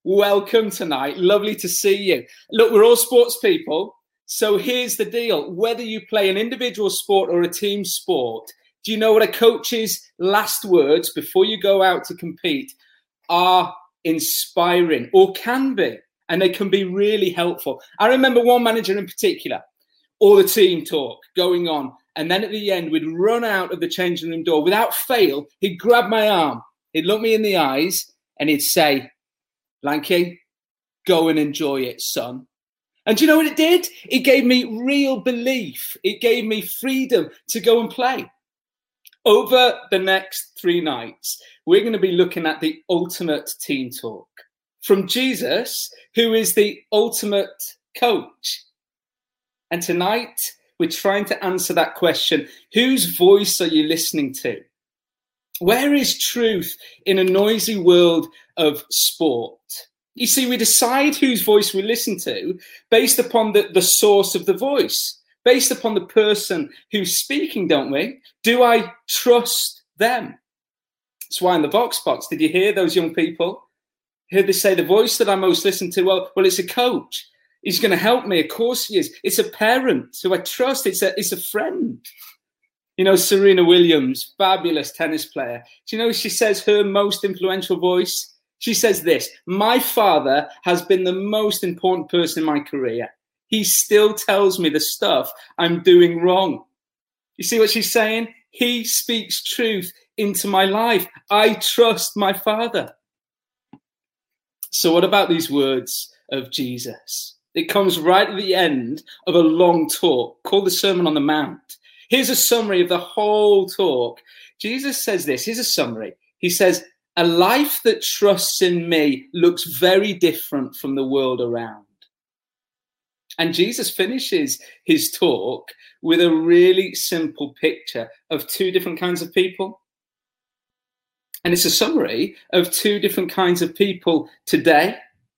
welcome tonight. Lovely to see you. Look, we're all sports people. So here's the deal. Whether you play an individual sport or a team sport, do you know what a coach's last words before you go out to compete are inspiring, or can be, and they can be really helpful. I remember one manager in particular, all the team talk going on, and then at the end, we'd run out of the changing room door. Without fail, he'd grab my arm, he'd look me in the eyes, and he'd say, Lanky, go and enjoy it, son. And do you know what it did? It gave me real belief. It gave me freedom to go and play. Over the next 3 nights, we're going to be looking at the ultimate team talk from Jesus, who is the ultimate coach. And tonight, we're trying to answer that question. Whose voice are you listening to? Where is truth in a noisy world of sport? You see, we decide whose voice we listen to based upon the source of the voice, based upon the person who's speaking, don't we? Do I trust them? That's why in the Vox Box, did you hear those young people? Heard they say the voice that I most listen to? Well, it's a coach. He's going to help me. Of course he is. It's a parent who I trust. It's a friend. You know, Serena Williams, fabulous tennis player. Do you know she says her most influential voice? She says this: my father has been the most important person in my career. He still tells me the stuff I'm doing wrong. You see what she's saying? He speaks truth into my life. I trust my father. So what about these words of Jesus? It comes right at the end of a long talk called the Sermon on the Mount. Here's a summary of the whole talk. Jesus says this. Here's a summary. He says, a life that trusts in me looks very different from the world around. And Jesus finishes his talk with a really simple picture of 2 different kinds of people. And it's a summary of 2 different kinds of people today.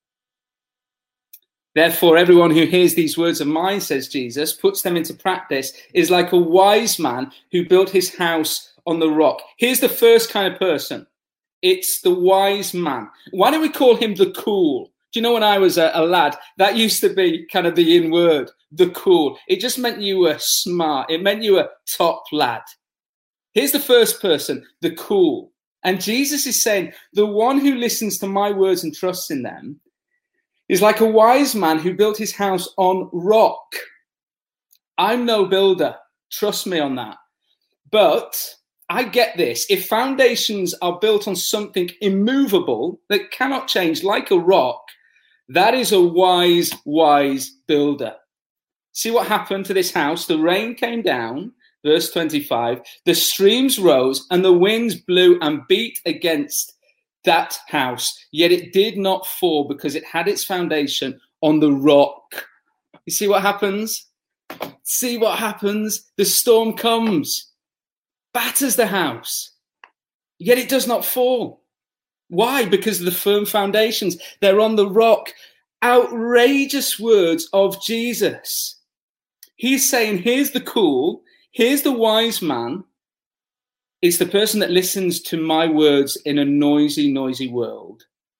Therefore, everyone who hears these words of mine, says Jesus, puts them into practice, is like a wise man who built his house on the rock. Here's the first kind of person. It's the wise man. Why don't we call him the cool? Do you know when I was a lad, that used to be kind of the in word, the cool. It just meant you were smart. It meant you were top lad. Here's the first person, the cool. And Jesus is saying, the one who listens to my words and trusts in them is like a wise man who built his house on rock. I'm no builder. Trust me on that. But I get this. If foundations are built on something immovable that cannot change, like a rock, that is a wise builder. See what happened to this house? The rain came down, verse 25. The streams rose and the winds blew and beat against that house. Yet it did not fall because it had its foundation on the rock. You see what happens? See what happens? The storm comes, batters the house, yet it does not fall. Why? Because of the firm foundations. They're on the rock. Outrageous words of Jesus. He's saying, here's the cool, here's the wise man. It's the person that listens to my words in a noisy world.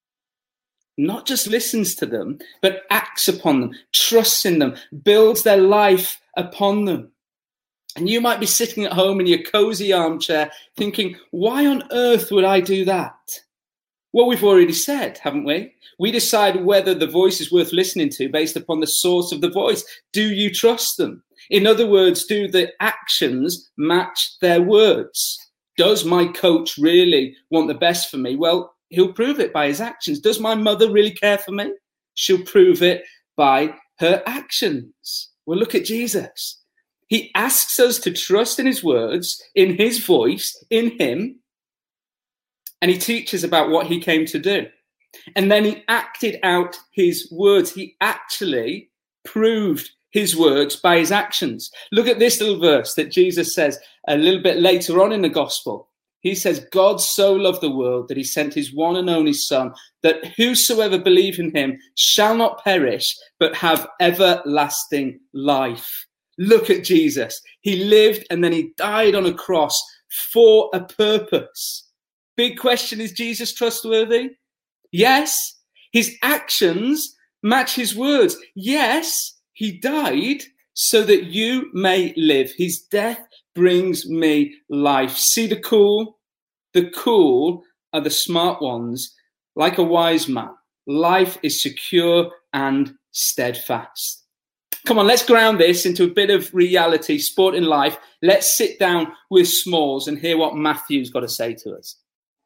Not just listens to them, but acts upon them, trusts in them, builds their life upon them. And you might be sitting at home in your cozy armchair thinking, why on earth would I do that? Well, we've already said, haven't we? We decide whether the voice is worth listening to based upon the source of the voice. Do you trust them? In other words, do the actions match their words? Does my coach really want the best for me? Well, he'll prove it by his actions. Does my mother really care for me? She'll prove it by her actions. Well, look at Jesus. He asks us to trust in his words, in his voice, in him. And he teaches about what he came to do. And then he acted out his words. He actually proved his words by his actions. Look at this little verse that Jesus says a little bit later on in the gospel. He says, God so loved the world that he sent his one and only son, that whosoever believe in him shall not perish, but have everlasting life. Look at Jesus. He lived and then he died on a cross for a purpose. Big question, is Jesus trustworthy? Yes. His actions match his words. Yes, he died so that you may live. His death brings me life. See the cool? The cool are the smart ones. Like a wise man, life is secure and steadfast. Come on, let's ground this into a bit of reality, sport in life. Let's sit down with Smalls and hear what Matthew's got to say to us.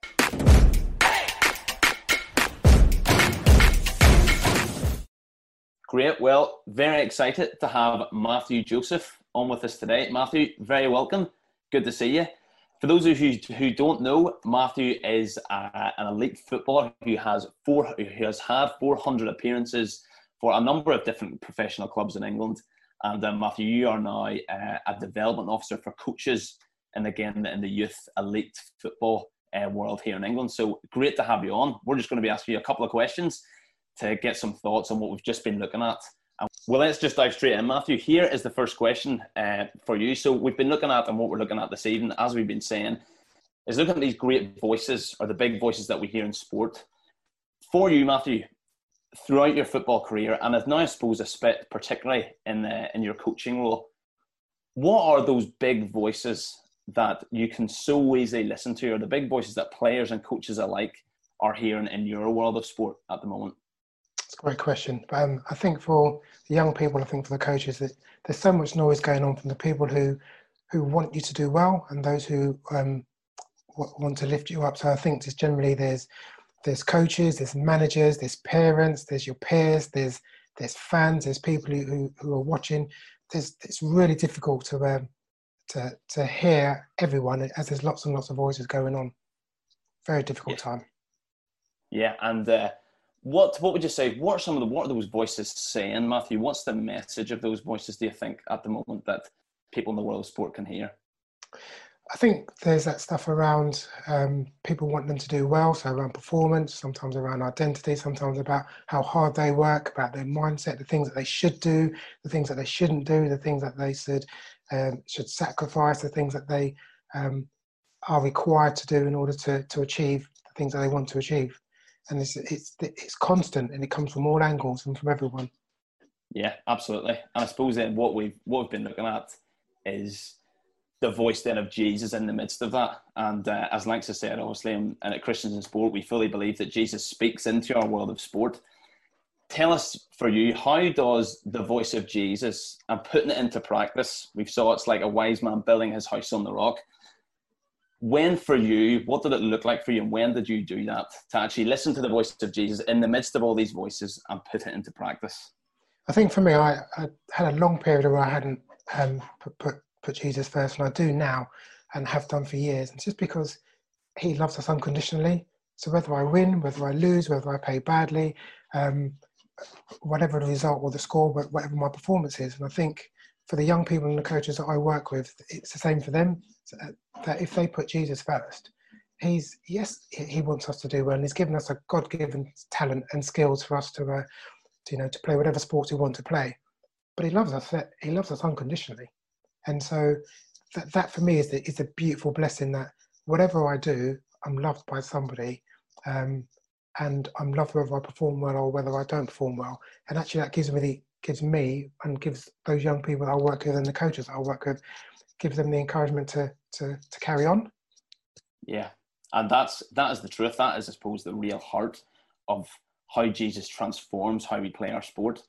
Great. Well, very excited to have Matthew Joseph on with us today. Matthew, very welcome. Good to see you. For those of you who don't know, Matthew is an elite footballer who has had 400 appearances for a number of different professional clubs in England. And Matthew, you are now a development officer for coaches and again in the youth elite football world here in England. So great to have you on. We're just going to be asking you a couple of questions to get some thoughts on what we've just been looking at. Well, let's just dive straight in, Matthew. Here is the first question for you. So we've been looking at, and what we're looking at this evening, as we've been saying, is looking at these great voices, or the big voices that we hear in sport. For you, Matthew, throughout your football career, and now I suppose particularly in your coaching role, what are those big voices that you can so easily listen to, or the big voices that players and coaches alike are hearing in your world of sport at the moment? It's a great question. I think for the young people, I think for the coaches, that there's so much noise going on from the people who want you to do well and those who want to lift you up. So I think just generally there's coaches, there's managers, there's parents, there's your peers, there's fans, there's people who are watching. It's really difficult to hear everyone as there's lots and lots of voices going on. Very difficult time. Yeah, and what would you say? What are those voices saying, Matthew? What's the message of those voices, do you think, at the moment that people in the world of sport can hear? I think there's that stuff around people want them to do well, so around performance, sometimes around identity, sometimes about how hard they work, about their mindset, the things that they should do, the things that they shouldn't do, the things that they should sacrifice, the things that they are required to do in order to achieve the things that they want to achieve. And it's constant, and it comes from all angles and from everyone. Yeah, absolutely. And I suppose then what we've been looking at is the voice then of Jesus in the midst of that. And as Lanx has said, obviously, and at Christians in Sport, we fully believe that Jesus speaks into our world of sport. Tell us, for you, how does the voice of Jesus and putting it into practice, we've saw it's like a wise man building his house on the rock. When for you, what did it look like for you, and when did you do that, to actually listen to the voice of Jesus in the midst of all these voices and put it into practice? I think for me, I had a long period where I hadn't put Jesus first, and I do now and have done for years. And it's just because he loves us unconditionally. So whether I win, whether I lose, whether I play badly, whatever the result or the score, whatever my performance is. And I think for the young people and the coaches that I work with, it's the same for them. That if they put Jesus first, he wants us to do well, and he's given us a God-given talent and skills for us to play whatever sports we want to play. But he loves us. He loves us unconditionally, and so that for me is a beautiful blessing. That whatever I do, I'm loved by somebody, and I'm loved whether I perform well or whether I don't perform well. And actually, that gives me and gives those young people that I work with and the coaches that I work with, gives them the encouragement to carry on. Yeah, and that is the truth. That is, I suppose, the real heart of how Jesus transforms how we play our sport.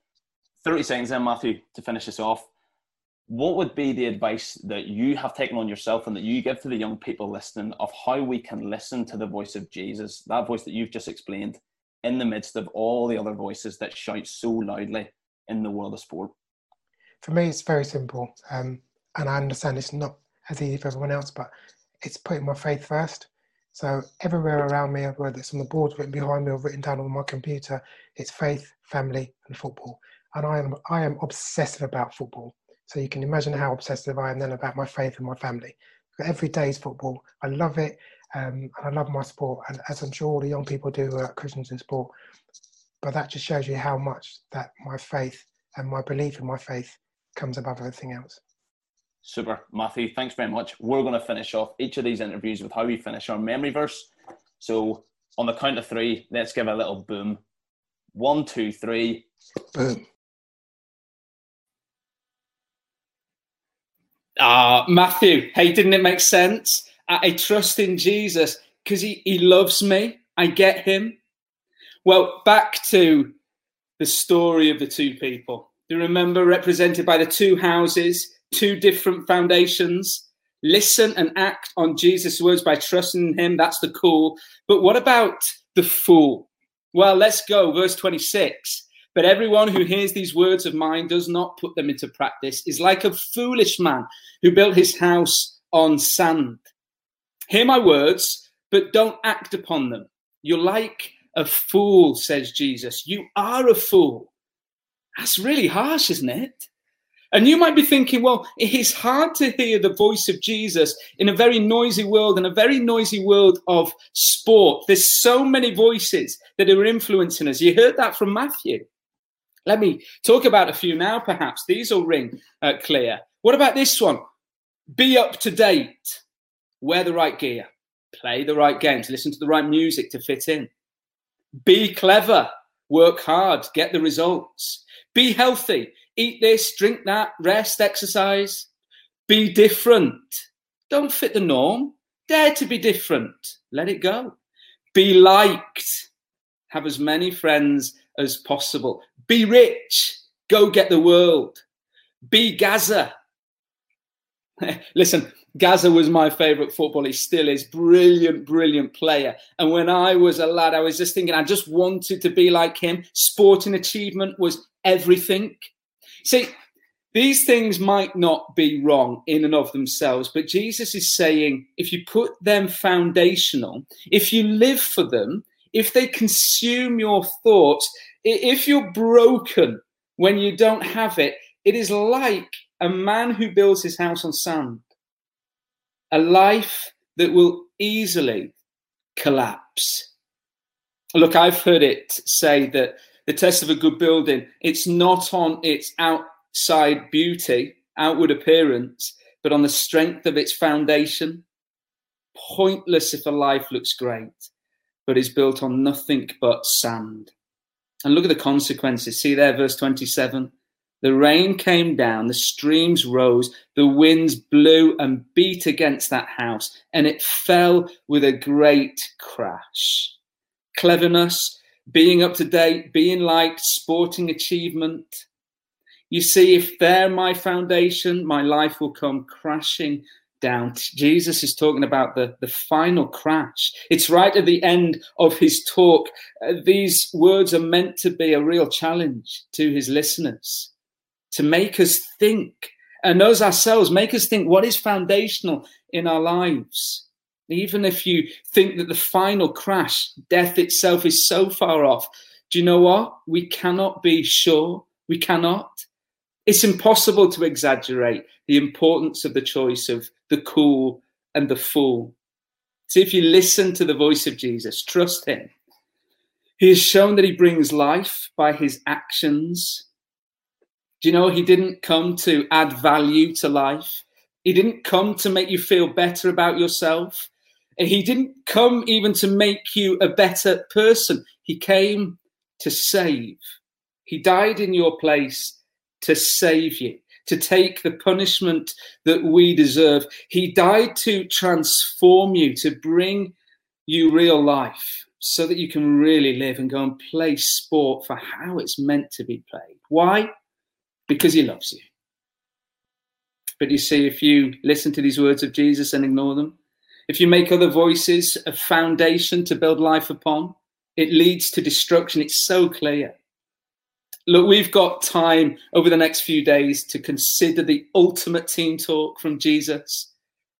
30 seconds then, Matthew, to finish this off. What would be the advice that you have taken on yourself and that you give to the young people listening of how we can listen to the voice of Jesus, that voice that you've just explained, in the midst of all the other voices that shout so loudly in the world of sport? For me, it's very simple. And I understand it's not as easy for everyone else, but it's putting my faith first. So everywhere around me, whether it's on the board written behind me or written down on my computer, it's faith, family, and football. And I am obsessive about football. So you can imagine how obsessive I am then about my faith and my family. Every day is football. I love it, and I love my sport, and as I'm sure all the young people do at Christians in Sport. But that just shows you how much that my faith and my belief in my faith comes above everything else. Super. Matthew, thanks very much. We're going to finish off each of these interviews with how we finish our memory verse. So on the count of three, let's give a little boom 1, 2, 3. Boom. Matthew, hey, didn't it make sense? I trust in Jesus because he loves me. I get him. Well, back to the story of the two people. Do you remember, represented by the two houses, two different foundations? Listen and act on Jesus' words by trusting in him. That's the cool. But what about the fool? Well, let's go. Verse 26. But everyone who hears these words of mine does not put them into practice is like a foolish man who built his house on sand. Hear my words, but don't act upon them. You're like a fool, says Jesus. You are a fool. That's really harsh, isn't it? And you might be thinking, well, it's hard to hear the voice of Jesus in a very noisy world, and a very noisy world of sport. There's so many voices that are influencing us. You heard that from Matthew. Let me talk about a few now, perhaps. These will ring clear. What about this one? Be up to date. Wear the right gear. Play the right games. Listen to the right music to fit in. Be clever. Work hard. Get the results. Be healthy. Eat this, drink that, rest, exercise. Be different. Don't fit the norm. Dare to be different. Let it go. Be liked. Have as many friends as possible. Be rich. Go get the world. Be Gaza. Listen, Gaza was my favourite footballer. He still is. Brilliant, brilliant player. And when I was a lad, I was just thinking, I just wanted to be like him. Sporting achievement was everything. See, these things might not be wrong in and of themselves, but Jesus is saying, if you put them foundational, if you live for them, if they consume your thoughts, if you're broken when you don't have it, it is like a man who builds his house on sand. A life that will easily collapse. Look, I've heard it say that the test of a good building, it's not on its outside beauty, outward appearance, but on the strength of its foundation. Pointless if a life looks great, but is built on nothing but sand. And look at the consequences. See there, verse 27. The rain came down, the streams rose, the winds blew and beat against that house, and it fell with a great crash. Cleverness, being up to date, being liked, sporting achievement. You see, if they're my foundation, my life will come crashing down. Jesus is talking about the final crash. It's right at the end of his talk. These words are meant to be a real challenge to his listeners, to make us think, and us ourselves, make us think what is foundational in our lives. Even if you think that the final crash, death itself, is so far off, do you know what? We cannot be sure. We cannot. It's impossible to exaggerate the importance of the choice of the cool and the fool. See, if you listen to the voice of Jesus, trust him. He has shown that he brings life by his actions. Do you know, he didn't come to add value to life. He didn't come to make you feel better about yourself. He didn't come even to make you a better person. He came to save. He died in your place to save you, to take the punishment that we deserve. He died to transform you, to bring you real life so that you can really live and go and play sport for how it's meant to be played. Why? Because he loves you. But you see, if you listen to these words of Jesus and ignore them, if you make other voices a foundation to build life upon, it leads to destruction. It's so clear. Look, we've got time over the next few days to consider the ultimate team talk from Jesus.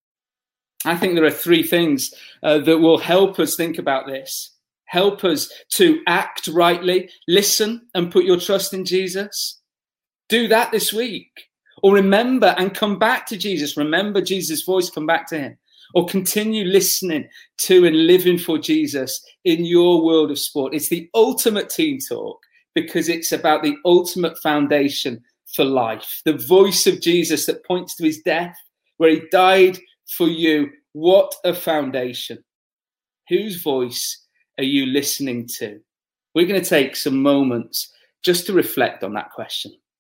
I think there are three things that will help us think about this. Help us to act rightly, listen and put your trust in Jesus. Do that this week. Or remember and come back to Jesus. Remember Jesus' voice, come back to him. Or continue listening to and living for Jesus in your world of sport. It's the ultimate team talk because it's about the ultimate foundation for life. The voice of Jesus that points to his death, where he died for you. What a foundation. Whose voice are you listening to? we're going to take some moments just to reflect on that question.